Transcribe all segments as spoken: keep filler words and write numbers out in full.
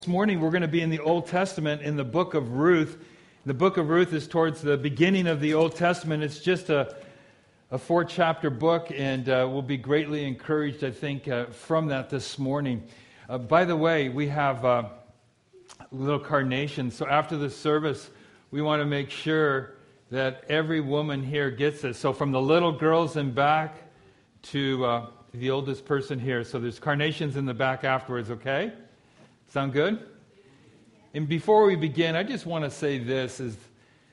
This morning we're going to be in the Old Testament in the book of Ruth. The book of Ruth is towards the beginning of the Old Testament. It's just a, a four-chapter book, and uh, we'll be greatly encouraged, I think, uh, from that this morning. Uh, by the way, we have uh, little carnations. So after the service, we want to make sure that every woman here gets it. So from the little girls in back to uh, the oldest person here. So there's carnations in the back afterwards, okay? Sound good? And before we begin, I just want to say this, is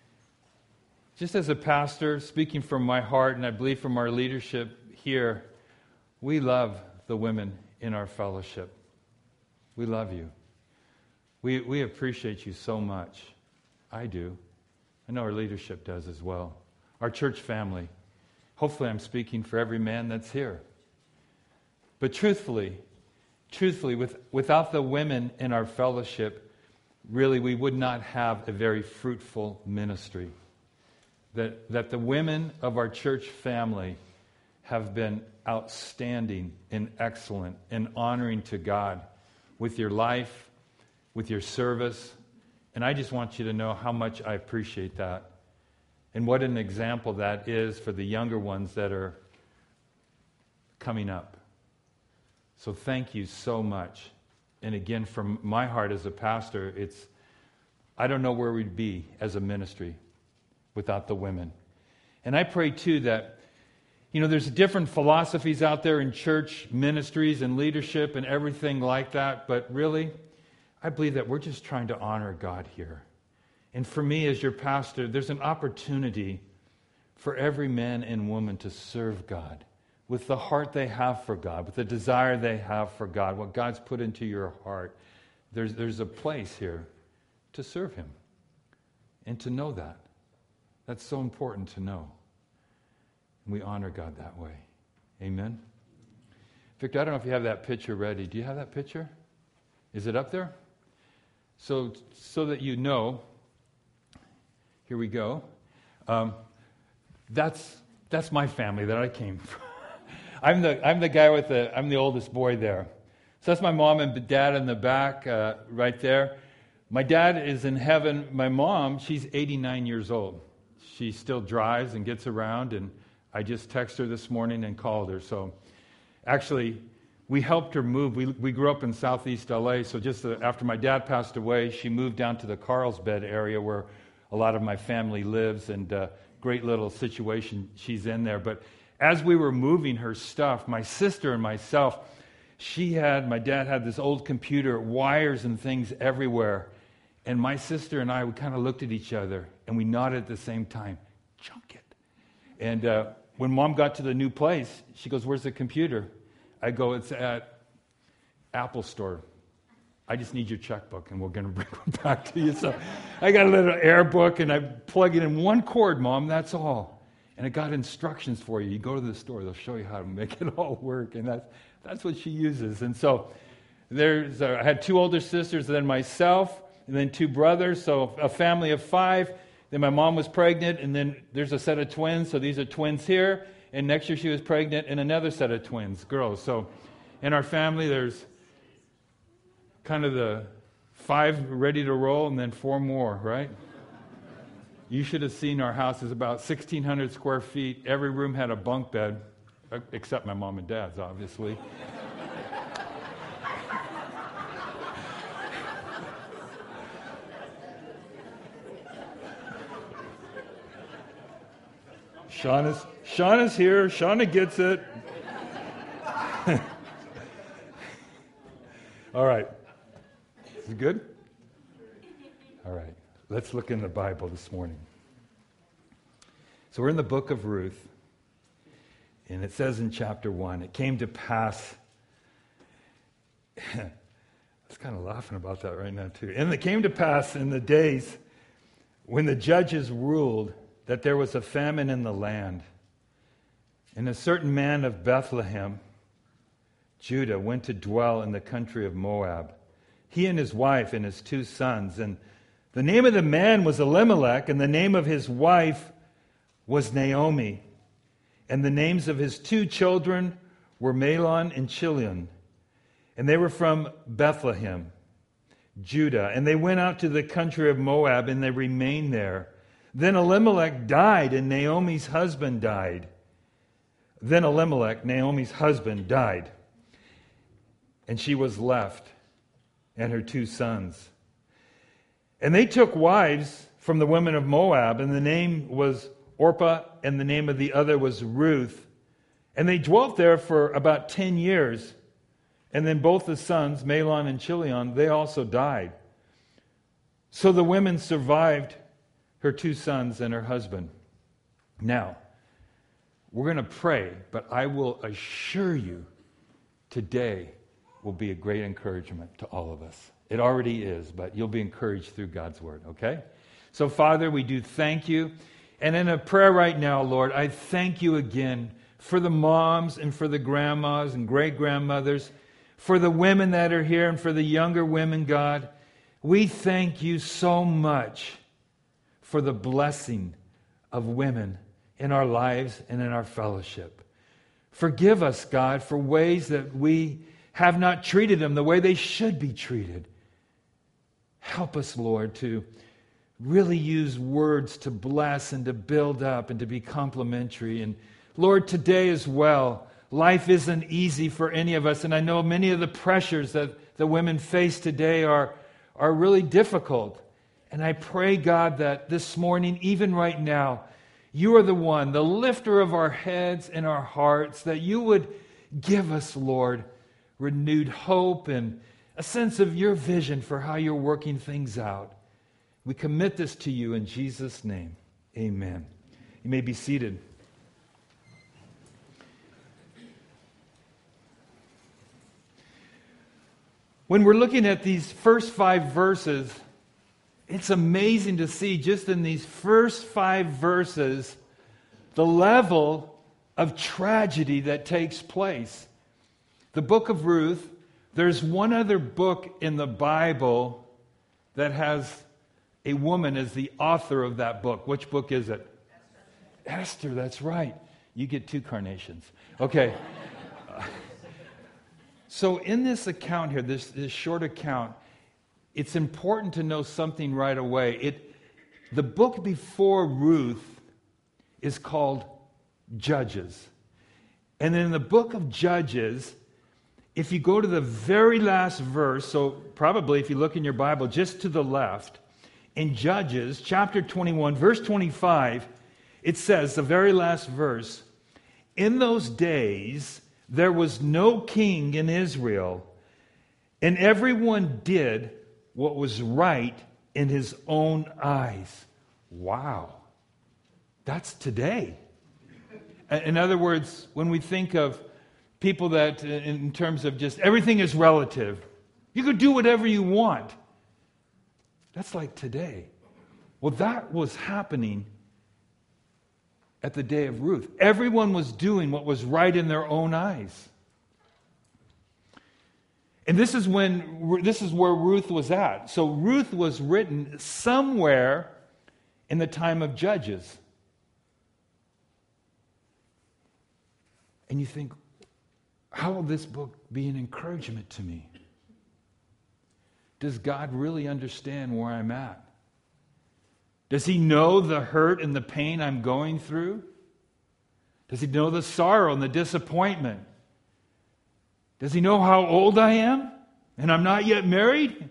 just as a pastor, speaking from my heart, and I believe from our leadership here, we love the women in our fellowship. We love you. We we appreciate you so much. I do. I know our leadership does as well. Our church family. Hopefully I'm speaking for every man that's here. But truthfully, Truthfully, with, without the women in our fellowship, really we would not have a very fruitful ministry. That, that the women of our church family have been outstanding and excellent and honoring to God with your life, with your service. And I just want you to know how much I appreciate that. And what an example that is for the younger ones that are coming up. So thank you so much. And again, from my heart as a pastor, it's, I don't know where we'd be as a ministry without the women. And I pray too that, you know, there's different philosophies out there in church ministries and leadership and everything like that. But really, I believe that we're just trying to honor God here. And for me as your pastor, there's an opportunity for every man and woman to serve God with the heart they have for God, with the desire they have for God, what God's put into your heart. There's, there's a place here to serve Him and to know that. That's so important to know. And we honor God that way. Amen? Victor, I don't know if you have that picture ready. Do you have that picture? Is it up there? So, so that you know, here we go. Um, that's that's my family that I came from. I'm the I'm the guy with the I'm the oldest boy there. So that's my mom and dad in the back uh, right there. My dad is in heaven. My mom, she's eighty-nine years old. She still drives and gets around, and I just texted her this morning and called her. So actually, we helped her move. We we grew up in Southeast L A, so just uh, after my dad passed away, she moved down to the Carlsbad area where a lot of my family lives, and uh, great little situation she's in there. But as we were moving her stuff, my sister and myself, she had, my dad had this old computer, wires and things everywhere. And my sister and I, we kind of looked at each other and we nodded at the same time, junk it. And uh, when Mom got to the new place, she goes, "Where's the computer?" I go, "It's at Apple Store. I just need your checkbook and we're going to bring it back to you." So I got a little air book and I plug it in one cord, Mom, that's all. And it got instructions for you. You go to the store, they'll show you how to make it all work. And that's that's what she uses. And so there's uh, I had two older sisters, and then myself, and then two brothers. So a family of five. Then my mom was pregnant, and then there's a set of twins. So these are twins here. And next year she was pregnant, and another set of twins, girls. So in our family, there's kind of the five ready to roll, and then four more, right? You should have seen our house. It's about sixteen hundred square feet. Every room had a bunk bed, except my mom and dad's, obviously. Shauna's, Shauna's here. Shauna gets it. All right. Is it good? All right. Let's look in the Bible this morning. So we're in the book of Ruth, and it says in chapter one, it came to pass, I was kind of laughing about that right now too, and it came to pass in the days when the judges ruled that there was a famine in the land, and a certain man of Bethlehem, Judah, went to dwell in the country of Moab, he and his wife and his two sons, and the name of the man was Elimelech, and the name of his wife was Naomi. And the names of his two children were Mahlon and Chilion. And they were from Bethlehem. Judah. And they went out to the country of Moab, and they remained there. Then Elimelech died, and Naomi's husband died. Then Elimelech, Naomi's husband, died. And she was left, and her two sons. And they took wives from the women of Moab, and the name was Orpah, and the name of the other was Ruth. And they dwelt there for about ten years. And then both the sons, Mahlon and Chilion, they also died. So the women survived her two sons and her husband. Now, we're going to pray, but I will assure you today will be a great encouragement to all of us. It already is, but you'll be encouraged through God's word, okay? So, Father, we do thank you. And in a prayer right now, Lord, I thank you again for the moms and for the grandmas and great-grandmothers, for the women that are here and for the younger women, God. We thank you so much for the blessing of women in our lives and in our fellowship. Forgive us, God, for ways that we have not treated them the way they should be treated. Help us, Lord, to really use words to bless and to build up and to be complimentary. And Lord, today as well, life isn't easy for any of us, and I know many of the pressures that the women face today are, are really difficult. And I pray, God, that this morning, even right now, you are the one, the lifter of our heads and our hearts, that you would give us, Lord, renewed hope and a sense of your vision for how you're working things out. We commit this to you in Jesus' name. Amen. You may be seated. When we're looking at these first five verses, it's amazing to see just in these first five verses the level of tragedy that takes place. The book of Ruth, there's one other book in the Bible that has a woman as the author of that book. Which book is it? Esther, Esther that's right. You get two carnations. Okay. So in this account here, this, this short account, it's important to know something right away. It, the book before Ruth is called Judges. And then in the book of Judges, if you go to the very last verse, so probably if you look in your Bible just to the left, in Judges chapter twenty-one, verse twenty-five, it says, the very last verse, "In those days there was no king in Israel, and everyone did what was right in his own eyes." Wow. That's today. In other words, when we think of people that, in terms of just everything is relative, you could do whatever you want. That's like today. Well, that was happening at the day of Ruth. Everyone was doing what was right in their own eyes. And this is when this is where Ruth was at. So Ruth was written somewhere in the time of Judges. And you think, how will this book be an encouragement to me? Does God really understand where I'm at? Does he know the hurt and the pain I'm going through? Does he know the sorrow and the disappointment? Does he know how old I am and I'm not yet married?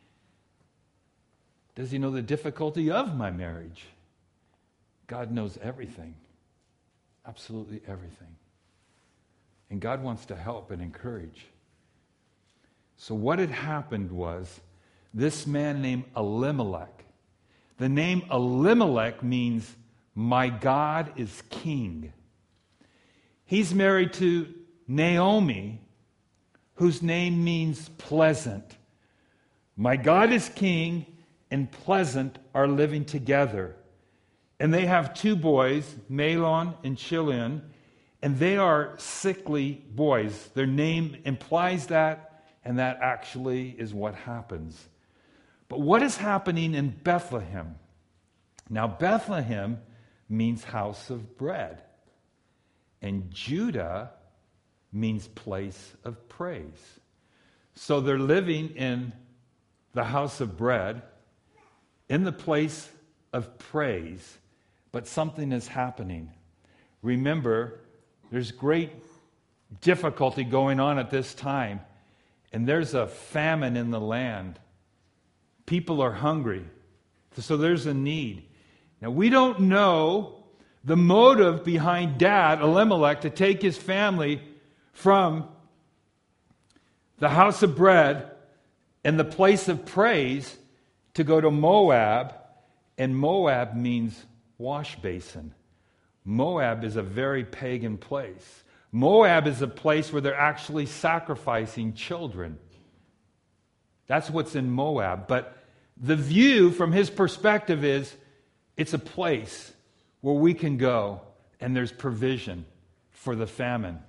Does he know the difficulty of my marriage? God knows everything. Absolutely everything. And God wants to help and encourage. So what had happened was this man named Elimelech. The name Elimelech means my God is king. He's married to Naomi, whose name means pleasant. My God is king and pleasant are living together. And they have two boys, Mahlon and Chilion, and they are sickly boys. Their name implies that, and that actually is what happens. But what is happening in Bethlehem? Now, Bethlehem means house of bread, and Judah means place of praise. So they're living in the house of bread, in the place of praise, but something is happening. Remember, there's great difficulty going on at this time, and there's a famine in the land. People are hungry, so there's a need. Now, we don't know the motive behind Dad, Elimelech, to take his family from the house of bread and the place of praise to go to Moab, and Moab means wash basin. Moab is a very pagan place. Moab is a place where they're actually sacrificing children. That's what's in Moab. But the view from his perspective is it's a place where we can go and there's provision for the famine.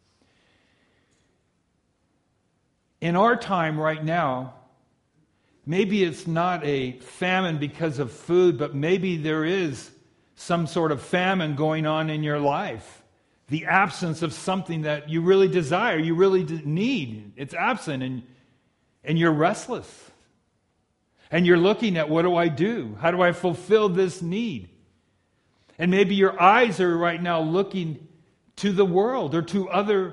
In our time right now, maybe it's not a famine because of food, but maybe there is some sort of famine going on in your life. The absence of something that you really desire, you really need. It's absent, and, and you're restless. And you're looking at, what do I do? How do I fulfill this need? And maybe your eyes are right now looking to the world or to other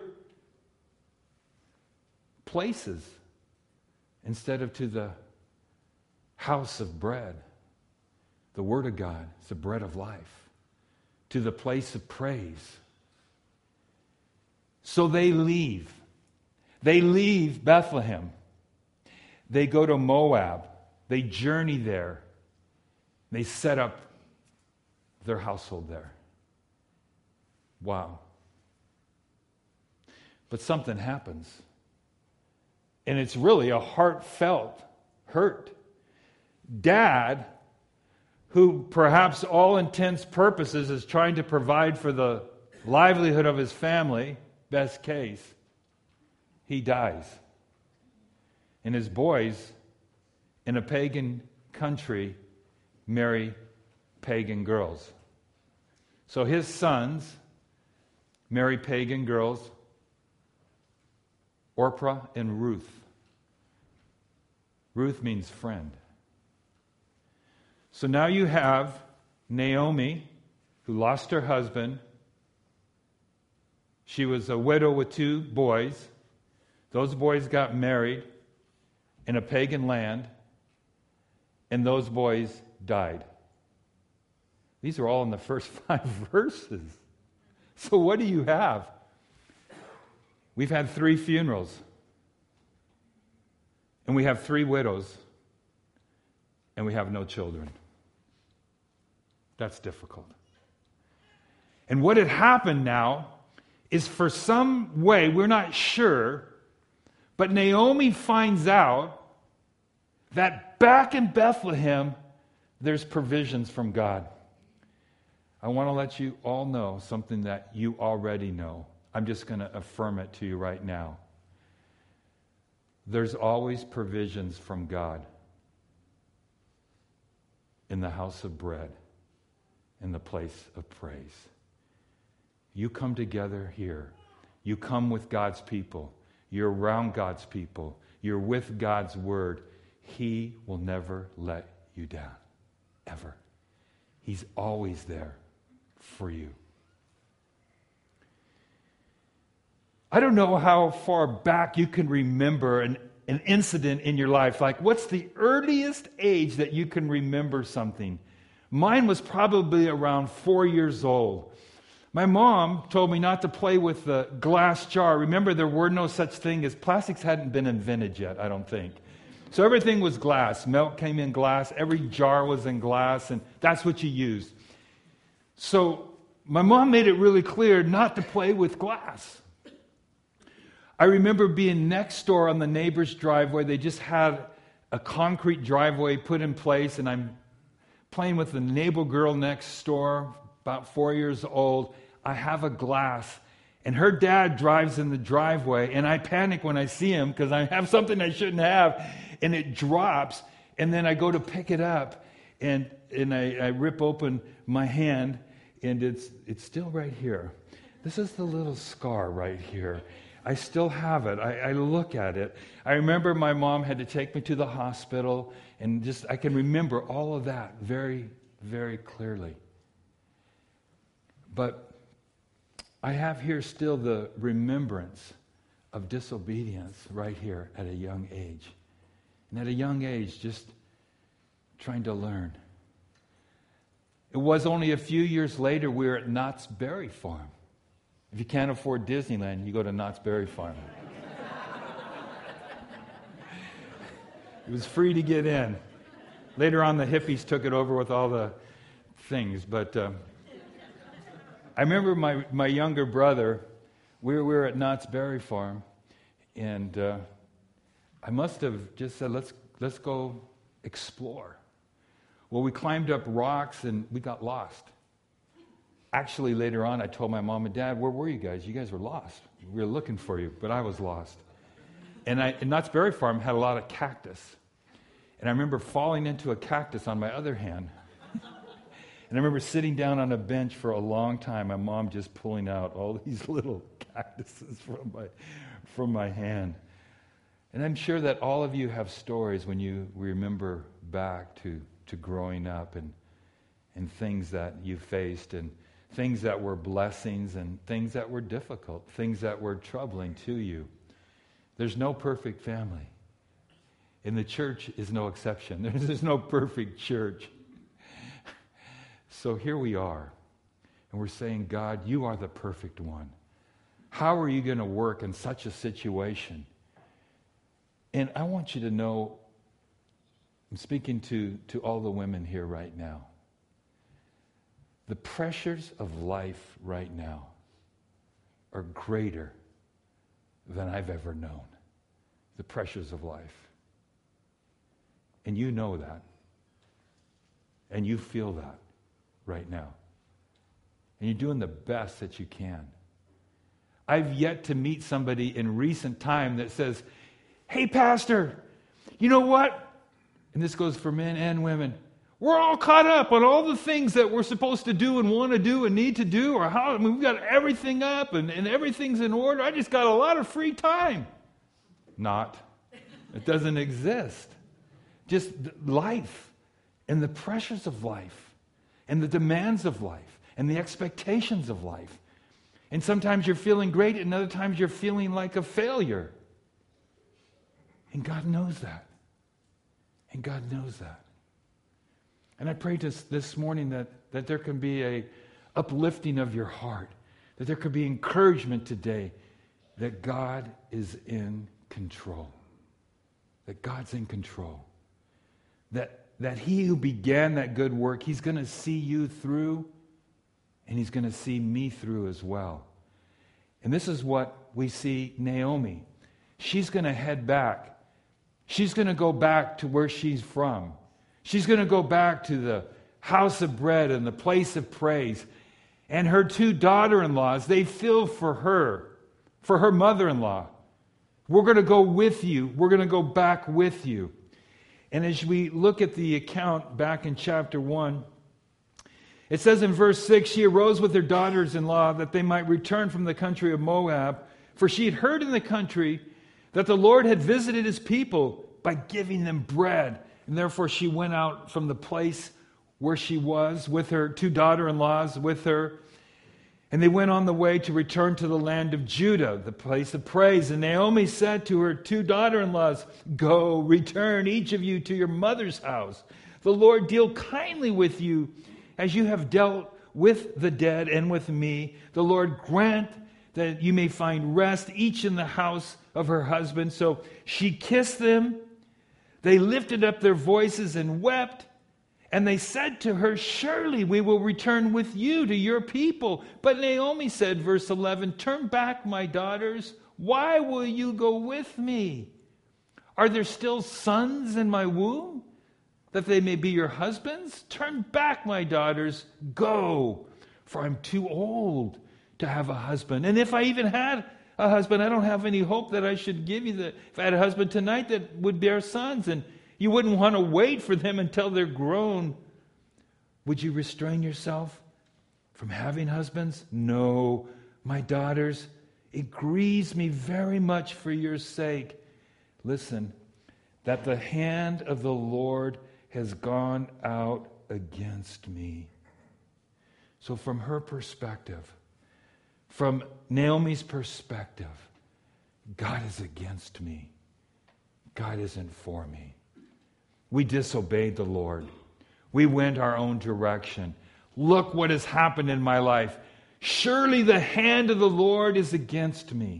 places instead of to the house of bread. The Word of God is the bread of life. To the place of praise. So they leave. They leave Bethlehem. They go to Moab. They journey there. They set up their household there. Wow. But something happens. And it's really a heartfelt hurt. Dad, who perhaps all intents purposes is trying to provide for the livelihood of his family, best case, he dies. And his boys in a pagan country marry pagan girls. So his sons marry pagan girls, Orpah and Ruth. Ruth means friend. So now you have Naomi, who lost her husband. She was a widow with two boys. Those boys got married in a pagan land, and those boys died. These are all in the first five verses. So what do you have? We've had three funerals, and we have three widows, and we have no children. That's difficult. And what had happened now is, for some way, we're not sure, but Naomi finds out that back in Bethlehem, there's provisions from God. I want to let you all know something that you already know. I'm just going to affirm it to you right now. There's always provisions from God in the house of bread, in the place of praise. You come together here. You come with God's people. You're around God's people. You're with God's word. He will never let you down, ever. He's always there for you. I don't know how far back you can remember an, an incident in your life. Like, what's the earliest age that you can remember something? Mine was probably around four years old. My mom told me not to play with the glass jar. Remember, there were no such thing as plastics hadn't been invented yet, I don't think. So everything was glass. Milk came in glass. Every jar was in glass, and that's what you used. So my mom made it really clear not to play with glass. I remember being next door on the neighbor's driveway. They just had a concrete driveway put in place, and I'm playing with the neighbor girl next door, about four years old. I have a glass, and her dad drives in the driveway, and I panic when I see him because I have something I shouldn't have, and it drops, and then I go to pick it up, and and I, I rip open my hand, and it's it's still right here. This is the little scar right here. I still have it. I, I look at it. I remember my mom had to take me to the hospital, and just I can remember all of that very, very clearly. But I have here still the remembrance of disobedience right here at a young age. And at a young age, just trying to learn. It was only a few years later we were at Knott's Berry Farm. If you can't afford Disneyland, you go to Knott's Berry Farm. It was free to get in. Later on, the hippies took it over with all the things. But um, I remember my, my younger brother, we were, we were at Knott's Berry Farm, and uh, I must have just said, let's let's go explore. Well, we climbed up rocks, and we got lost. Actually, later on, I told my mom and dad, where were you guys? You guys were lost. We were looking for you, but I was lost. And, I, and Knott's Berry Farm had a lot of cactus. And I remember falling into a cactus on my other hand. And I remember sitting down on a bench for a long time, my mom just pulling out all these little cactuses from my, from my hand. And I'm sure that all of you have stories when you remember back to, to growing up and, and things that you faced, and things that were blessings and things that were difficult, things that were troubling to you. There's no perfect family. And the church is no exception. There's, there's no perfect church. So here we are. And we're saying, God, you are the perfect one. How are you going to work in such a situation? And I want you to know, I'm speaking to, to all the women here right now. The pressures of life right now are greater than I've ever known. The pressures of life. And you know that. And you feel that right now. And you're doing the best that you can. I've yet to meet somebody in recent time that says, hey, pastor, you know what? And this goes for men and women. We're all caught up on all the things that we're supposed to do and want to do and need to do, or how I mean, we've got everything up and, and everything's in order. I just got a lot of free time. Not. It doesn't exist. Just life and the pressures of life and the demands of life and the expectations of life. And sometimes you're feeling great and other times you're feeling like a failure. And God knows that. And God knows that. And I pray this, this morning that, that there can be a uplifting of your heart, that there could be encouragement today that God is in control, that God's in control, that, that He who began that good work, He's going to see you through, and He's going to see me through as well. And this is what we see Naomi. She's going to head back. She's going to go back to where she's from. She's going to go back to the house of bread and the place of praise. And her two daughter-in-laws, they feel for her, for her mother-in-law. We're going to go with you. We're going to go back with you. And as we look at the account back in chapter one, it says in verse six, she arose with her daughters-in-law that they might return from the country of Moab, for she had heard in the country that the Lord had visited His people by giving them bread. And therefore she went out from the place where she was with her two daughter-in-laws with her. And they went on the way to return to the land of Judah, the place of praise. And Naomi said to her two daughter-in-laws, go, return each of you to your mother's house. The Lord deal kindly with you as you have dealt with the dead and with me. The Lord grant that you may find rest, each in the house of her husband. So she kissed them. They lifted up their voices and wept, and they said to her, surely we will return with you to your people. But Naomi said, verse eleven, turn back, my daughters. Why will you go with me? Are there still sons in my womb, that they may be your husbands? Turn back, my daughters. Go, for I'm too old to have a husband. And if I even had a husband, I don't have any hope that I should give you that. If I had a husband tonight that would bear sons, and you wouldn't want to wait for them until they're grown, would you restrain yourself from having husbands? No, my daughters, It grieves me very much for your sake. Listen, that the hand of the Lord has gone out against me. So from her perspective, from Naomi's perspective, God is against me. God isn't for me. We disobeyed the Lord. We went our own direction. Look what has happened in my life. Surely the hand of the Lord is against me.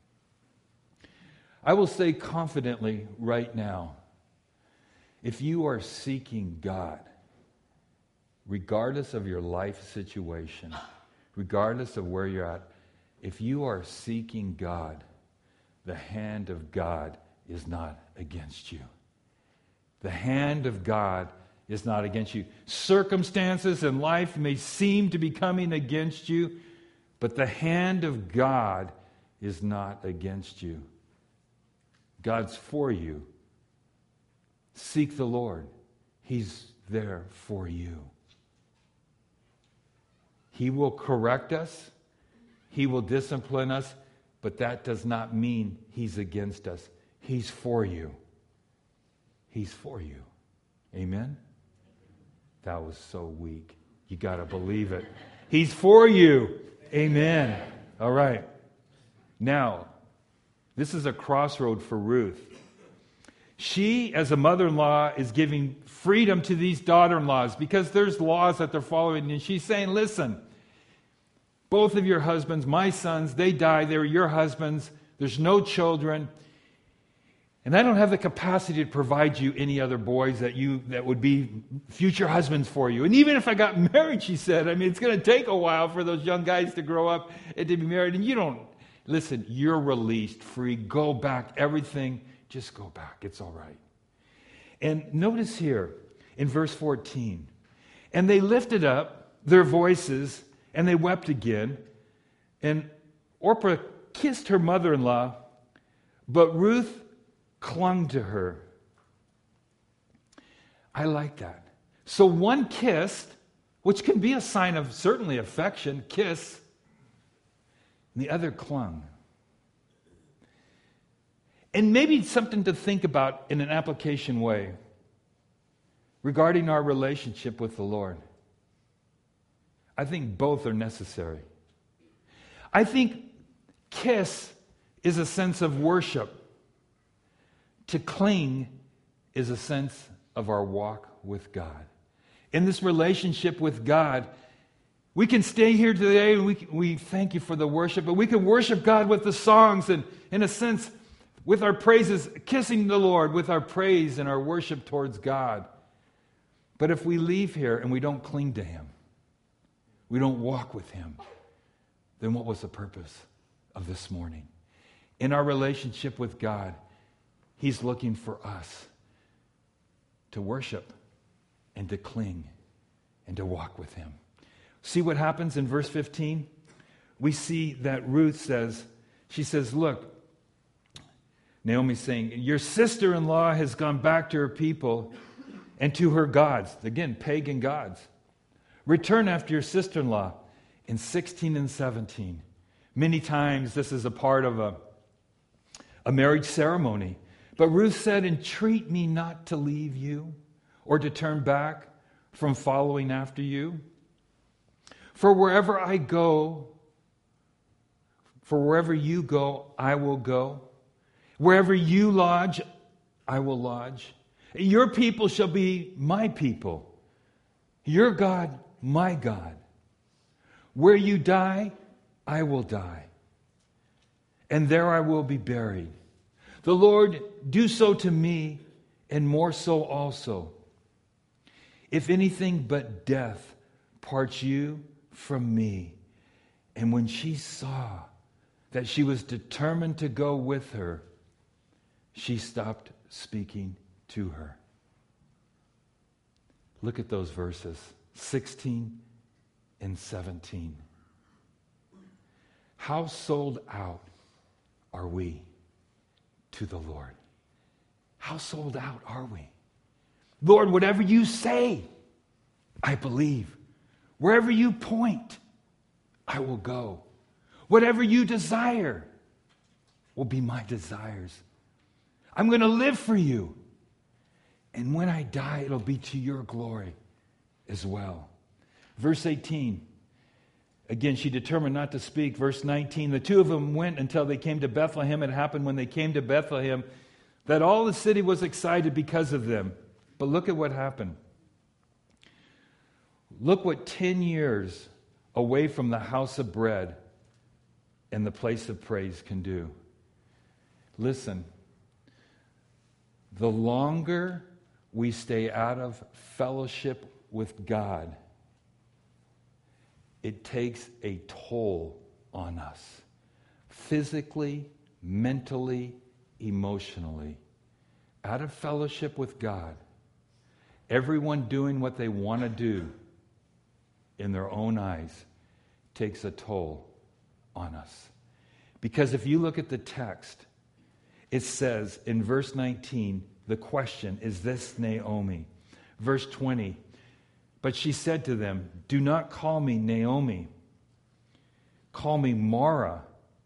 I will say confidently right now, if you are seeking God, regardless of your life situation, regardless of where you're at, if you are seeking God, the hand of God is not against you. The hand of God is not against you. Circumstances in life may seem to be coming against you, but the hand of God is not against you. God's for you. Seek the Lord. He's there for you. He will correct us. He will discipline us, but that does not mean He's against us. He's for you. He's for you. Amen? That was so weak. You got to believe it. He's for you. Amen. All right. Now, this is a crossroad for Ruth. She, as a mother-in-law, is giving freedom to these daughter-in-laws because there's laws that they're following. And she's saying, listen, both of your husbands, my sons, they died. They were your husbands. There's no children. And I don't have the capacity to provide you any other boys that you that would be future husbands for you. And even if I got married, she said, I mean, it's going to take a while for those young guys to grow up and to be married. And you don't, listen, you're released, free. Go back. Everything, just go back. It's all right. And notice here in verse fourteen, and they lifted up their voices and they wept again. And Orpah kissed her mother-in-law, but Ruth clung to her. I like that. So one kissed, which can be a sign of certainly affection, kiss, and the other clung. And maybe something to think about in an application way regarding our relationship with the Lord. I think both are necessary. I think kiss is a sense of worship. To cling is a sense of our walk with God. In this relationship with God, we can stay here today and we, we thank you for the worship, but we can worship God with the songs and, in a sense, with our praises, kissing the Lord with our praise and our worship towards God. But if we leave here and we don't cling to Him, we don't walk with Him, then what was the purpose of this morning? In our relationship with God, He's looking for us to worship and to cling and to walk with Him. See what happens in verse fifteen? We see that Ruth says, she says, look, Naomi's saying, your sister-in-law has gone back to her people and to her gods. Again, pagan gods. Return after your sister-in-law. In sixteen and seventeen, many times this is a part of a, a marriage ceremony. But Ruth said, entreat me not to leave you or to turn back from following after you. For wherever I go, for wherever you go, I will go. Wherever you lodge, I will lodge. Your people shall be my people. Your God, my God. Where you die, I will die. And there I will be buried. The Lord do so to me, and more so also. If anything but death parts you from me. And when she saw that she was determined to go with her, she stopped speaking to her. Look at those verses, sixteen and seventeen. How sold out are we to the Lord? How sold out are we? Lord, whatever you say, I believe. Wherever you point, I will go. Whatever you desire will be my desires. I'm going to live for you. And when I die, it'll be to your glory as well. Verse eighteen. Again, she determined not to speak. Verse nineteen. The two of them went until they came to Bethlehem. It happened when they came to Bethlehem that all the city was excited because of them. But look at what happened. Look what ten years away from the house of bread and the place of praise can do. Listen, the longer we stay out of fellowship with God, it takes a toll on us. Physically, mentally, emotionally. Out of fellowship with God, everyone doing what they want to do in their own eyes takes a toll on us. Because if you look at the text, it says in verse nineteen, the question, is this Naomi? Verse twenty, but she said to them, do not call me Naomi. Call me Mara,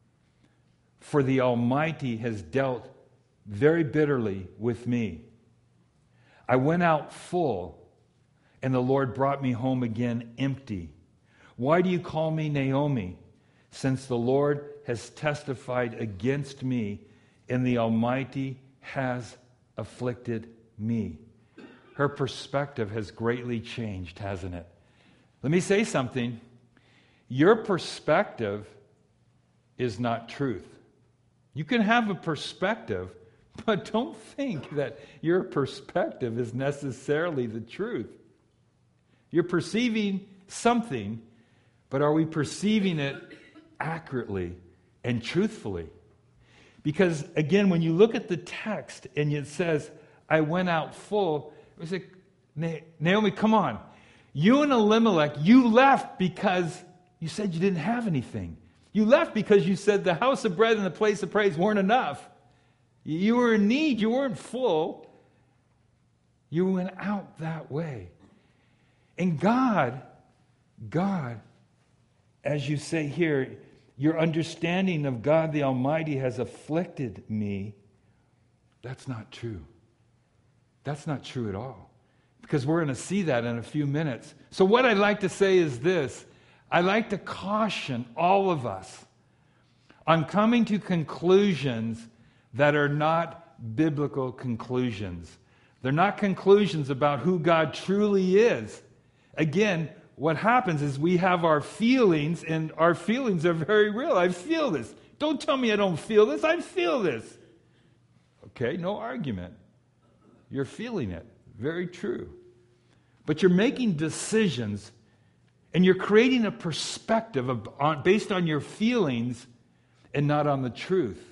for the Almighty has dealt very bitterly with me. I went out full, and the Lord brought me home again empty. Why do you call me Naomi, since the Lord has testified against me, and the Almighty has afflicted me? Her perspective has greatly changed, hasn't it? Let me say something. Your perspective is not truth. You can have a perspective, but don't think that your perspective is necessarily the truth. You're perceiving something, but are we perceiving it accurately and truthfully? Because, again, when you look at the text and it says, I went out full, it was like, Naomi, come on. You and Elimelech, you left because you said you didn't have anything. You left because you said the house of bread and the place of praise weren't enough. You were in need. You weren't full. You went out that way. And God, God, as you say here, your understanding of God the Almighty has afflicted me. That's not true. That's not true at all. Because we're going to see that in a few minutes. So what I'd like to say is this. I'd like to caution all of us on coming to conclusions that are not biblical conclusions. They're not conclusions about who God truly is. Again, what happens is we have our feelings, and our feelings are very real. I feel this. Don't tell me I don't feel this. I feel this. Okay, no argument. You're feeling it. Very true. But you're making decisions, and you're creating a perspective of, on, based on your feelings and not on the truth.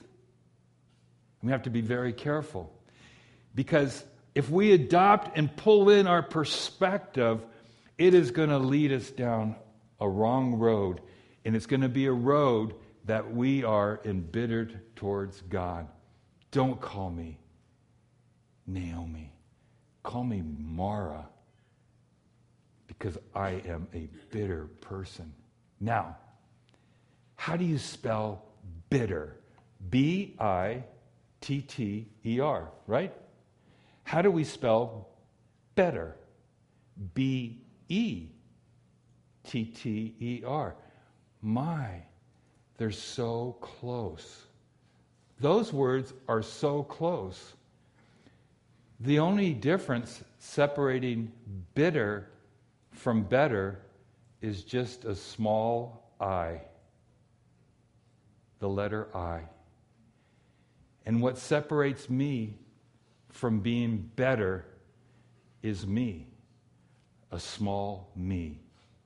We have to be very careful. Because if we adopt and pull in our perspective, it is going to lead us down a wrong road. And it's going to be a road that we are embittered towards God. Don't call me Naomi. Call me Mara. Because I am a bitter person. Now, how do you spell bitter? B I T T E R, right? How do we spell better? B E T T E R. My, they're so close. Those words are so close. The only difference separating bitter from better is just a small I. The letter I. And what separates me from being better is me. A small me.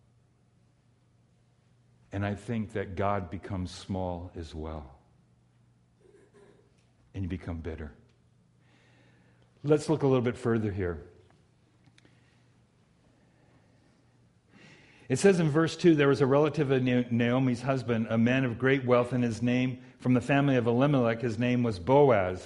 And I think that God becomes small as well. And you become bitter. Let's look a little bit further here. It says in verse two, there was a relative of Naomi's husband, a man of great wealth, and his name, from the family of Elimelech, his name was Boaz.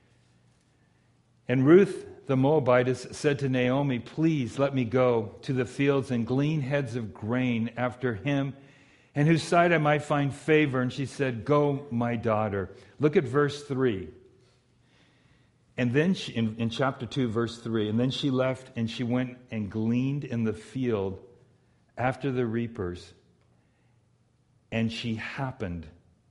And Ruth the Moabitess said to Naomi, please let me go to the fields and glean heads of grain after him and whose sight I might find favor. And she said, go, my daughter. Look at verse three. And then she, in, in chapter two, verse three, and then she left and she went and gleaned in the field after the reapers. And she happened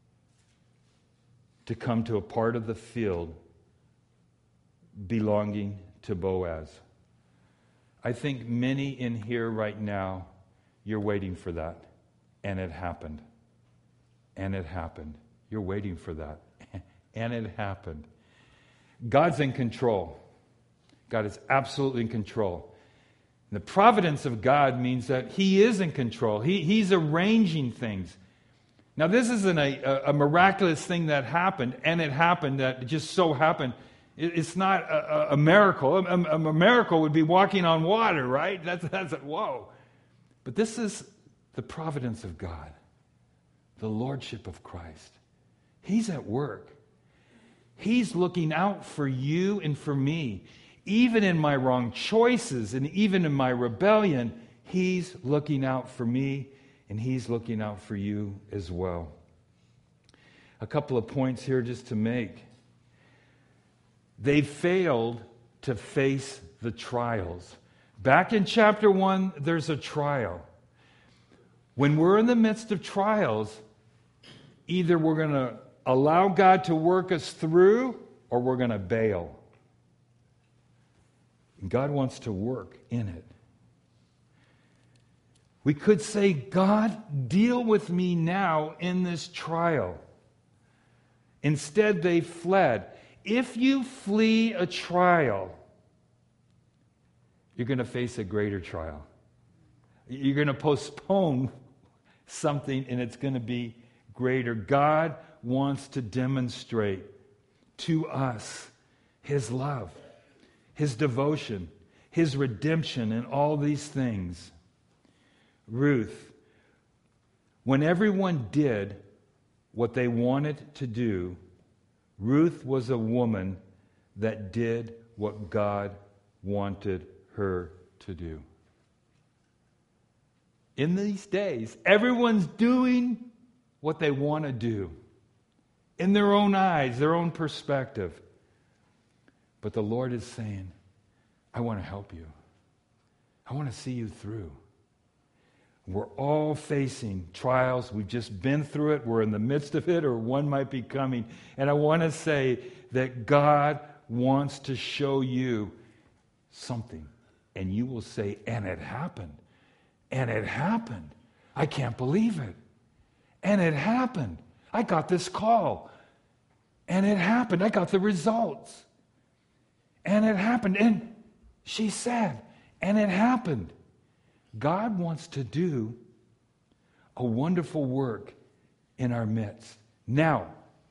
to come to a part of the field belonging to Boaz. I think many in here right now, you're waiting for that. And it happened. And it happened. You're waiting for that. And it happened. God's in control. God is absolutely in control. And the providence of God means that He is in control. He, he's arranging things. Now, this isn't a, a miraculous thing that happened, and it happened, that it just so happened. It, it's not a, a miracle. A, a, a miracle would be walking on water, right? That's, that's a, whoa. But this is the providence of God, the lordship of Christ. He's at work. He's looking out for you and for me. Even in my wrong choices and even in my rebellion, He's looking out for me and He's looking out for you as well. A couple of points here just to make. They failed to face the trials. Back in chapter one, there's a trial. When we're in the midst of trials, either we're going to allow God to work us through, or we're going to bail. And God wants to work in it. We could say, God, deal with me now in this trial. Instead, they fled. If you flee a trial, you're going to face a greater trial. You're going to postpone something, and it's going to be greater. God wants to demonstrate to us His love, His devotion, His redemption, and all these things. Ruth, when everyone did what they wanted to do, Ruth was a woman that did what God wanted her to do. In these days, everyone's doing what they want to do in their own eyes, their own perspective. But the Lord is saying, I want to help you. I want to see you through. We're all facing trials. We've just been through it. We're in the midst of it, or one might be coming. And I want to say that God wants to show you something. And you will say, and it happened. And it happened. I can't believe it. And it happened. I got this call. And it happened. I got the results. And it happened. And she said, and it happened. God wants to do a wonderful work in our midst. Now,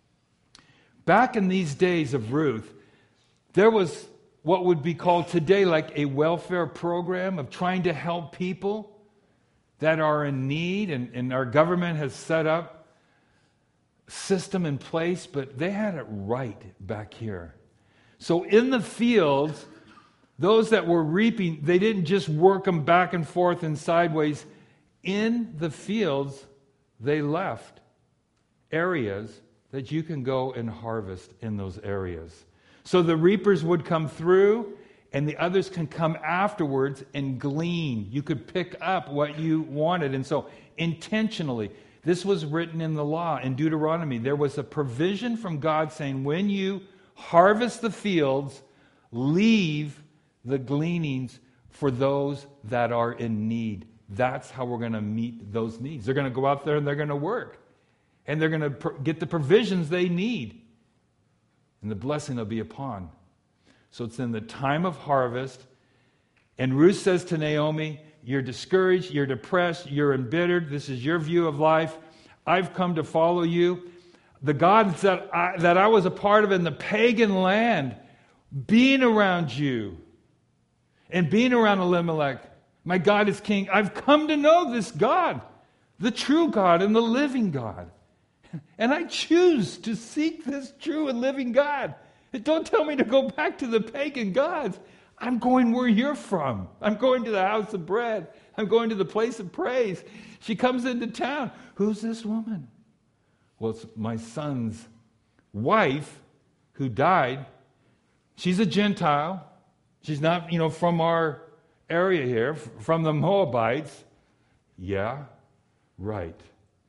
back in these days of Ruth, there was what would be called today like a welfare program of trying to help people that are in need, and, and our government has set up a system in place, but they had it right back here. So in the fields, those that were reaping, they didn't just work them back and forth and sideways. In the fields, they left areas that you can go and harvest in those areas. So the reapers would come through, and the others can come afterwards and glean. You could pick up what you wanted. And so intentionally, this was written in the law, in Deuteronomy. There was a provision from God saying, when you harvest the fields, leave the gleanings for those that are in need. That's how we're going to meet those needs. They're going to go out there and they're going to work. And they're going to pr- get the provisions they need. And the blessing will be upon. So it's in the time of harvest. And Ruth says to Naomi, you're discouraged, you're depressed, you're embittered. This is your view of life. I've come to follow you. The gods that I, that I was a part of in the pagan land, being around you and being around Elimelech, my God is king. I've come to know this God, the true God and the living God. And I choose to seek this true and living God. Don't tell me to go back to the pagan gods. I'm going where you're from. I'm going to the house of bread. I'm going to the place of praise. She comes into town. Who's this woman? Well, it's my son's wife who died. She's a Gentile. She's not, you know, from our area here, from the Moabites. Yeah, right.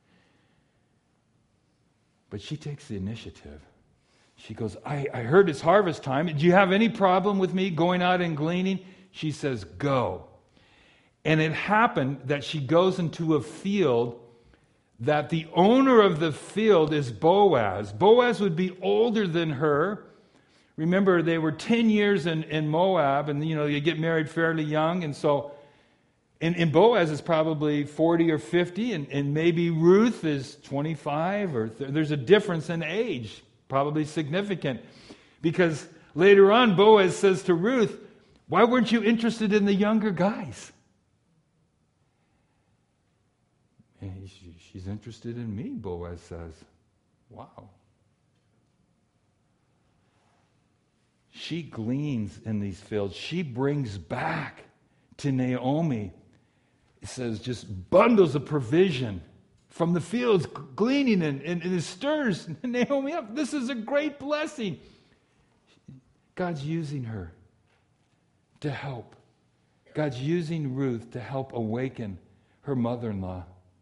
But she takes the initiative. She goes, I, I heard it's harvest time. Do you have any problem with me going out and gleaning? She says, go. And it happened that she goes into a field that the owner of the field is Boaz. Boaz would be older than her. Remember, they were ten years in, in Moab, and you know, you get married fairly young, and so, and, and Boaz is probably forty or fifty, and, and maybe Ruth is twenty-five, or th- there's a difference in age. Probably significant, because later on Boaz says to Ruth, why weren't you interested in the younger guys? And he, she's interested in me, Boaz says. Wow. She gleans in these fields. She brings back to Naomi, it says, just bundles of provision from the fields, gleaning, and, and, and it stirs Naomi up. This is a great blessing. God's using her to help. God's using Ruth to help awaken her mother-in-law.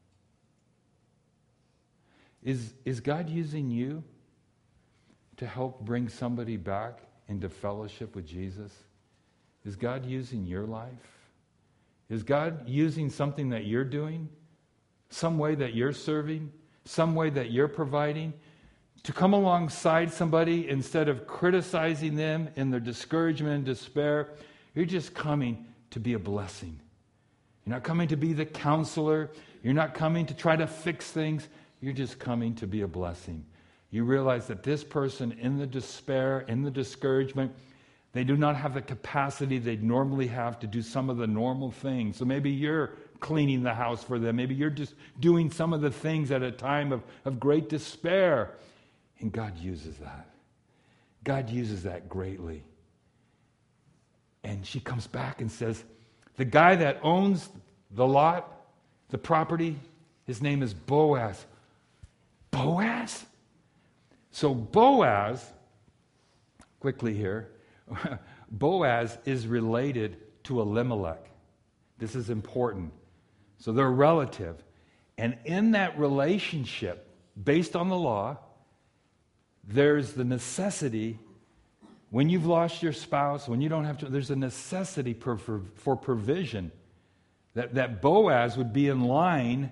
Is, is God using you to help bring somebody back into fellowship with Jesus? Is God using your life? Is God using something that you're doing? Some way that you're serving, some way that you're providing, to come alongside somebody instead of criticizing them in their discouragement and despair. You're just coming to be a blessing. You're not coming to be the counselor. You're not coming to try to fix things. You're just coming to be a blessing. You realize that this person in the despair, in the discouragement, they do not have the capacity they'd normally have to do some of the normal things. So maybe you're cleaning the house for them. Maybe you're just doing some of the things at a time of, of great despair. And God uses that. God uses that greatly. And she comes back and says, the guy that owns the lot, the property, his name is Boaz. Boaz? So Boaz, quickly here, Boaz is related to Elimelech. This is important. So they're relative. And in that relationship, based on the law, there's the necessity, when you've lost your spouse, when you don't have to, there's a necessity for, for, for provision. That, that Boaz would be in line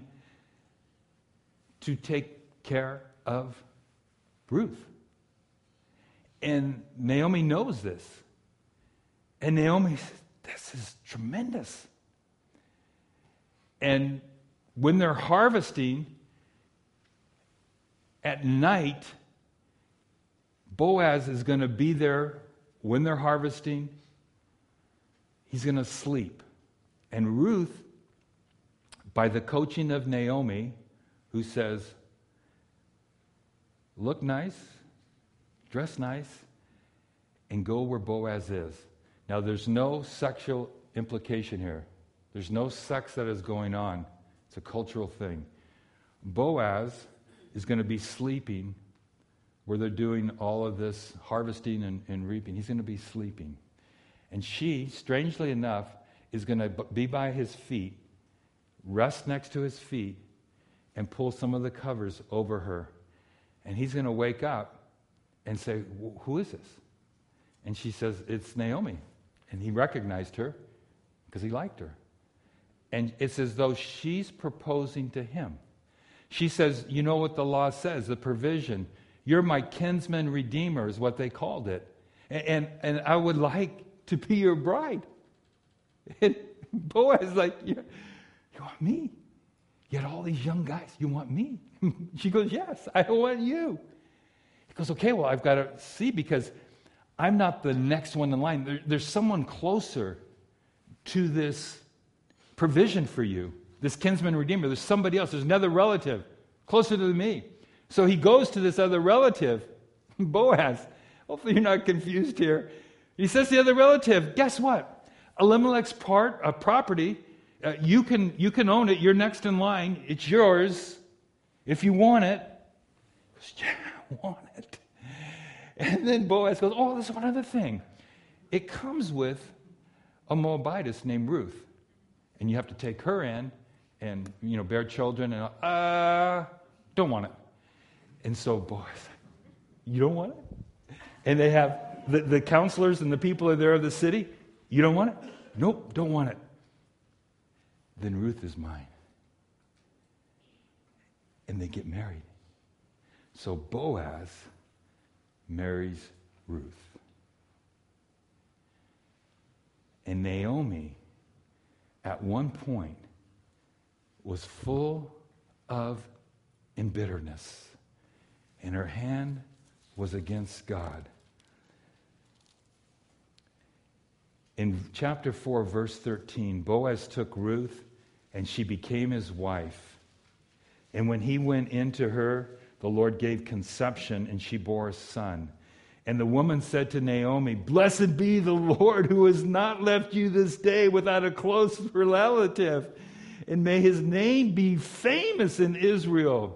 to take care of Ruth. And Naomi knows this. And Naomi says, this is tremendous. And when they're harvesting, at night, Boaz is going to be there when they're harvesting. He's going to sleep. And Ruth, by the coaching of Naomi, who says, look nice, dress nice, and go where Boaz is. Now, there's no sexual implication here. There's no sex that is going on. It's a cultural thing. Boaz is going to be sleeping where they're doing all of this harvesting and, and reaping. He's going to be sleeping. And she, strangely enough, is going to be by his feet, rest next to his feet, and pull some of the covers over her. And he's going to wake up and say, who is this? And she says, it's Naomi. And he recognized her because he liked her. And it's as though she's proposing to him. She says, you know what the law says, the provision. You're my kinsman redeemer is what they called it. And, and, and I would like to be your bride. And Boaz is like, you, you want me? You had all these young guys. You want me? She goes, yes, I want you. He goes, okay, well, I've got to see because I'm not the next one in line. There, there's someone closer to this provision for you, this kinsman redeemer. There's somebody else. There's another relative closer to me. So he goes to this other relative, Boaz. Hopefully you're not confused here. He says to the other relative, guess what? Elimelech's part, uh, property, uh, you can you can own it. You're next in line. It's yours if you want it. He goes, yeah, I want it. And then Boaz goes, oh, there's one other thing. It comes with a Moabitess named Ruth. And you have to take her in and, you know, bear children. And, uh, don't want it. And so Boaz, you don't want it? And they have the, the counselors and the people are there of the city. You don't want it? Nope, don't want it. Then Ruth is mine. And they get married. So Boaz marries Ruth. And Naomi, at one point, was full of embitterment, and her hand was against God. In chapter four, verse thirteen, Boaz took Ruth, and she became his wife. And when he went into her, the Lord gave conception, and she bore a son. And the woman said to Naomi, blessed be the Lord who has not left you this day without a close relative, and may his name be famous in Israel.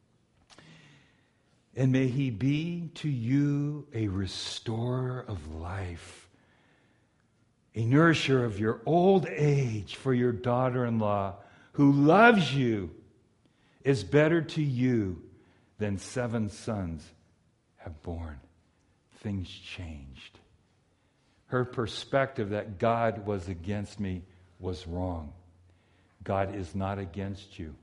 And may he be to you a restorer of life, a nourisher of your old age, for your daughter-in-law who loves you is better to you than seven sons have borne. Things changed. Her perspective that God was against me was wrong. God is not against you.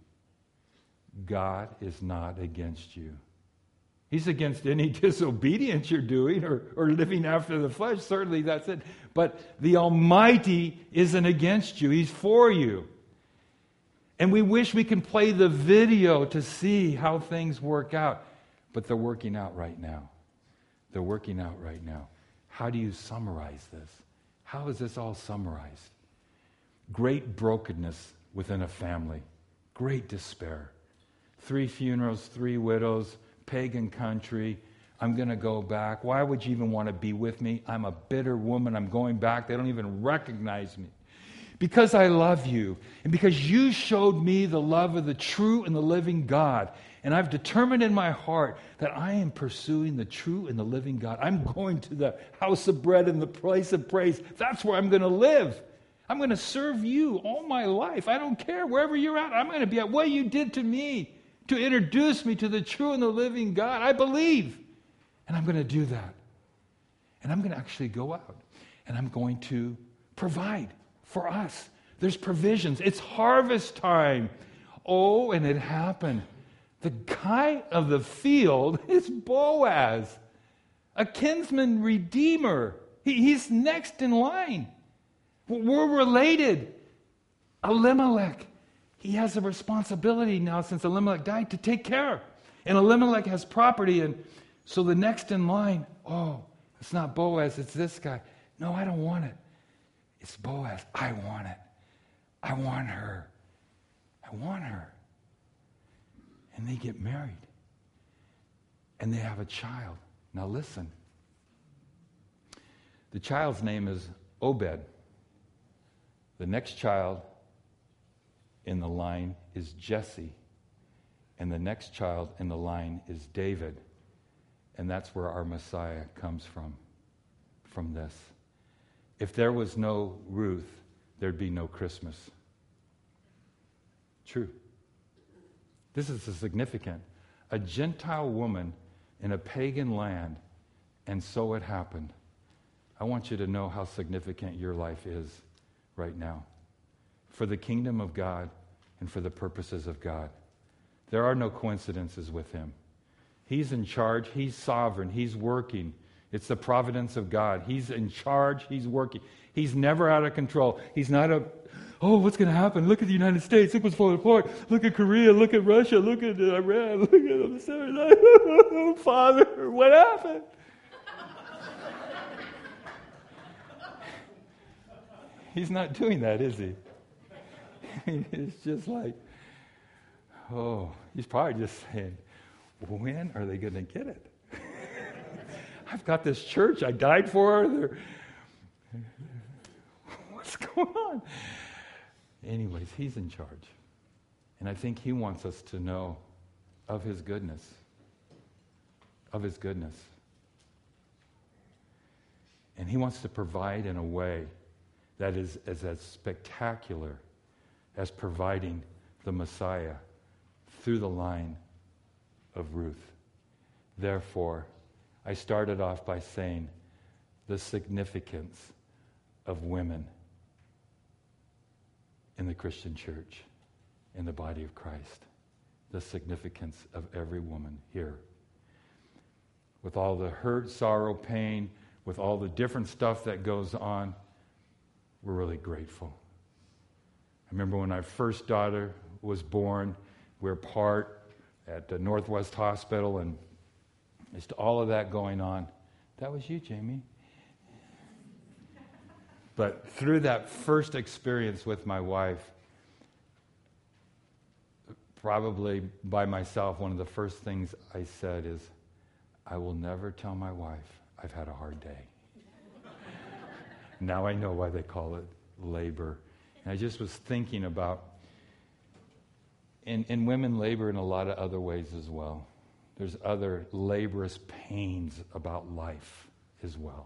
God is not against you. He's against any disobedience you're doing or, or living after the flesh. Certainly that's it. But the Almighty isn't against you. He's for you. And we wish we can play the video to see how things work out. But they're working out right now. They're working out right now. How do you summarize this? How is this all summarized? Great brokenness within a family. Great despair. Three funerals, three widows, pagan country. I'm going to go back. Why would you even want to be with me? I'm a bitter woman. I'm going back. They don't even recognize me. Because I love you, and because you showed me the love of the true and the living God, and I've determined in my heart that I am pursuing the true and the living God. I'm going to the house of bread and the place of praise. That's where I'm going to live. I'm going to serve you all my life. I don't care. Wherever you're at, I'm going to be at what you did to me to introduce me to the true and the living God. I believe, and I'm going to do that. And I'm going to actually go out, and I'm going to provide for us. There's provisions. It's harvest time. Oh, and it happened. The guy of the field is Boaz, a kinsman redeemer. He, he's next in line. We're related. Elimelech, he has a responsibility now since Elimelech died to take care. And Elimelech has property, and so the next in line, oh, it's not Boaz, it's this guy. No, I don't want it. It's Boaz. I want it. I want her. I want her. And they get married. And they have a child. Now listen. The child's name is Obed. The next child in the line is Jesse. And the next child in the line is David. And that's where our Messiah comes from. From this. If there was no Ruth, there'd be no Christmas. True. This is significant. A Gentile woman in a pagan land, and so it happened. I want you to know how significant your life is right now for the kingdom of God and for the purposes of God. There are no coincidences with him. He's in charge. He's sovereign. He's working. It's the providence of God. He's in charge. He's working. He's never out of control. He's not a, oh, what's going to happen? Look at the United States. Look what's falling apart. Look at Korea. Look at Russia. Look at Iran. Look at them. Oh, Father, what happened? He's not doing that, is he? It's just like, oh, he's probably just saying, when are they going to get it? I've got this church. I died for. They're, What's going on? Anyways, he's in charge. And I think he wants us to know of his goodness. Of his goodness. And he wants to provide in a way that is, is as spectacular as providing the Messiah through the line of Ruth. Therefore, I started off by saying the significance of women in the Christian church, in the body of Christ. The significance of every woman here. With all the hurt, sorrow, pain, with all the different stuff that goes on, we're really grateful. I remember when our first daughter was born, we were apart at the Northwest Hospital, and just all of that going on. That was you, Jamie. But through that first experience with my wife, probably by myself, one of the first things I said is, I will never tell my wife I've had a hard day. Now I know why they call it labor. And I just was thinking about, and, and women labor in a lot of other ways as well. There's other laborious pains about life as well.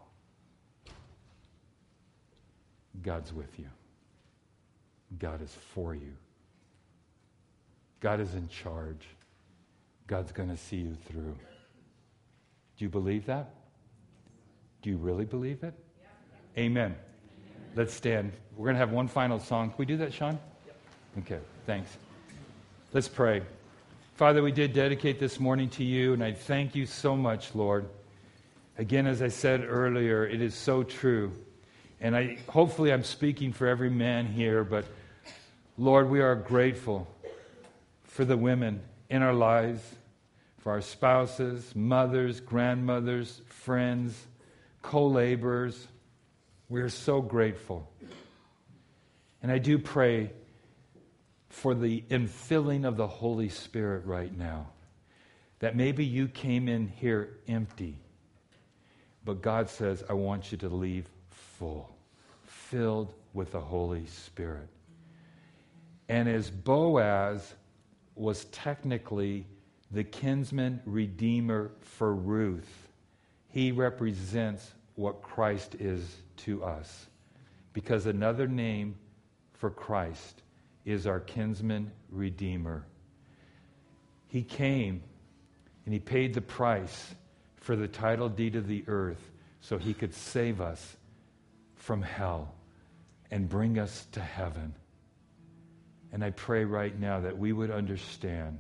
God's with you. God is for you. God is in charge. God's going to see you through. Do you believe that? Do you really believe it? Yeah. Amen. Amen. Let's stand. We're going to have one final song. Can we do that, Sean? Yep. Okay, thanks. Let's pray. Father, we did dedicate this morning to you, and I thank you so much, Lord. Again, as I said earlier, it is so true. And I hopefully I'm speaking for every man here, but Lord, we are grateful for the women in our lives, for our spouses, mothers, grandmothers, friends, co-laborers. We are so grateful. And I do pray for the infilling of the Holy Spirit right now, that maybe you came in here empty, but God says, I want you to leave full, filled with the Holy Spirit. And as Boaz was technically the kinsman redeemer for Ruth, he represents what Christ is to us. Because another name for Christ is our kinsman redeemer. He came and he paid the price for the title deed of the earth so he could save us from hell and bring us to heaven. And I pray right now that we would understand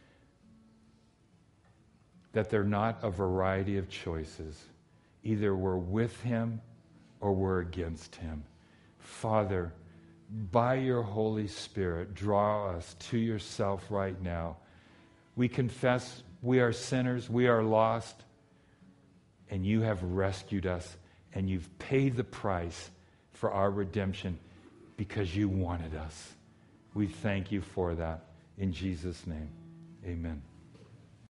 that they're not a variety of choices. Either we're with him or we're against him. Father, by your Holy Spirit, draw us to yourself right now. We confess we are sinners, we are lost, and you have rescued us, and you've paid the price for our redemption because you wanted us. We thank you for that. In Jesus' name, amen.